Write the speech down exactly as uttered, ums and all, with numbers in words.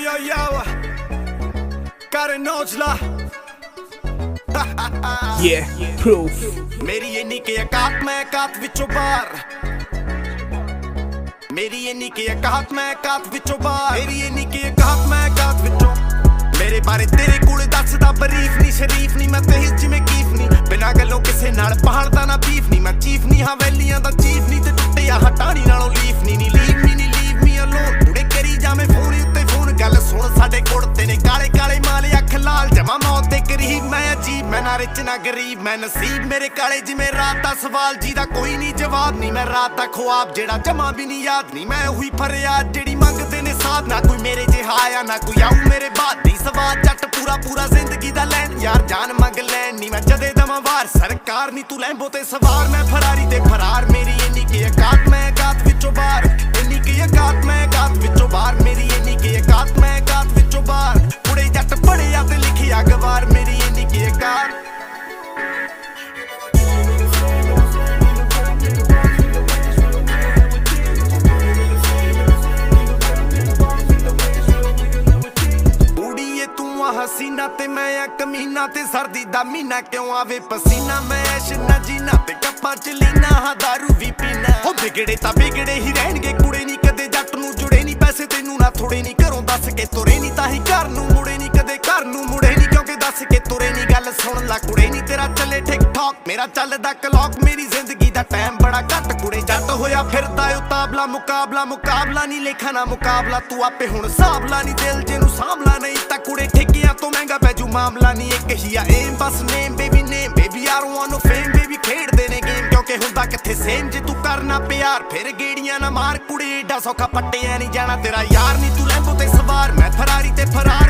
yo, yo, got a nojla. Yeah, proof. मेरी ये निके अकात मैं अकात विचों बार मेरी ये निके अकात मैं अकात विचों बार मेरी ये निके अकात मैं अकात विचों मेरे बारे तेरे कोल दसदा बरीफ नहीं शरीफ नहीं मैं तेज जिवें कीफ नहीं बिना गल्लों किसे नाल पहाड़दा ना बीफ नहीं मैं चीफ नहीं हवेलियां दा चीफ नहीं ते टुੱਟਿਆ हटानी नालों लीफ नहीं नहीं लीव मी नहीं लीव मी अलोन थोड़े करी जावे फोन उत्ते फोन गल सुन साडे कुड़ते ने काले काले माले अख लाल जमा मौत दे करीब मैं अजीब मैं ना रिच ना गरीब मैं नसीब मेरे काले जिवें रात दा सवाल जीदा कोई नहीं जवाब नहीं मैं रात दा ख्वाब जेड़ा जमा भी नहीं याद नहीं मैं हुई फरियाद जेड़ी मंगदे ने साथ ना कोई मेरे जिहा आया ना कोई आऊ मेरे बाद दी सवाल जट पूरा पूरा जिंदगी दा लैन यार जान मंग लैन नहीं मैं जदे दमा वार सरकार नहीं तू लैंबो ते सवार मैं फरारी ते फरार मेरी इन्नी की औकात मैं औकात विचों बाहर इन्नी की औकात मैं औकात विचों बाहर मेरी इन्नी की औकात मैं औकात विचों बाहर कुड़े जट पढ़िया ते लिखिया गवार मेरी इन्नी की औकात हसीना ते मैं आ कमीना ते सर्दी दा मीना क्यों आवे पसीना मैं ऐश ना जीना ते कप्पां च लीना हां दारू भी पीना हो बिगड़े तां बिगड़े ही रहणगे कुड़े नहीं कदे जट नूं जुड़े नहीं पैसे तैनूं ना थोड़े नहीं घरों दस के तुरे नहीं तां ही घर नूं मुड़े नहीं कदे घर नूं मुड़े नहीं क्योंकि दस के तुरे नहीं गल सुन ला कुड़े नहीं तेरा चले ठीक ठाक मेरा चलदा क्लॉक मेरी जिंदगी दा टाइम बड़ा घट कुड़े जट होया फिरदा ओ ताबला मुकाबला मुकाबला नहीं लेखा ना मुकाबला तू आपे हुण साबला नहीं दिल जेनू सामला नहीं तां कुड़े ठेकियां तो महंगा पैजू मामला नहीं एक ही आ एम बस name baby name baby I don't want no fame baby खेड देने गेम क्योंकि हुंदा किथे सेम जे तू करना प्यार फिर गेड़ियां ना मार कुड़े एडा सौखा पट्टियां नहीं जाना तेरा यार नहीं तू लैंबो ते सवार मैं फरारी ते फरार